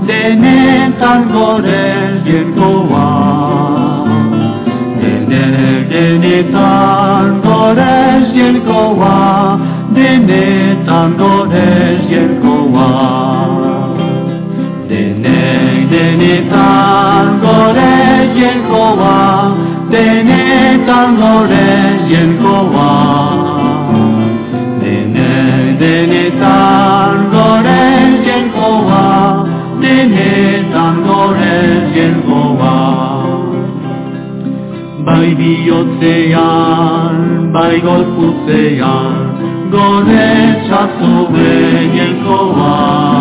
denetan gorez jenkoa. Denetan gorez jenkoa, denetan gorez jenkoa. Denetan gorez jenkoa, denetan gorez jenkoa. Denetan gorez jenkoa, denetan gorez jenkoa. Bai bihotzean, bai gorputzean, goretzatu jenkoa.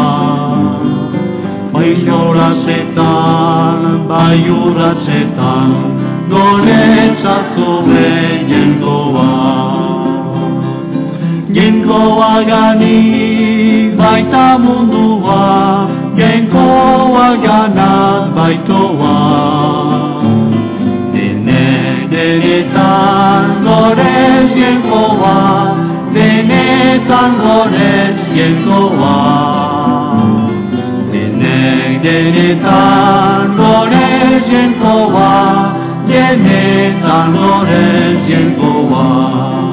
Bai jorazetan, bai urratzetan, goretzatu jenkoa. Jenkoa gani baita mundua, jenkoa ganat baitoa. Denetan gorez jenkoa, denetan gorez jenkoa. Denetan gorez jenkoa, denetan gorez jenkoa.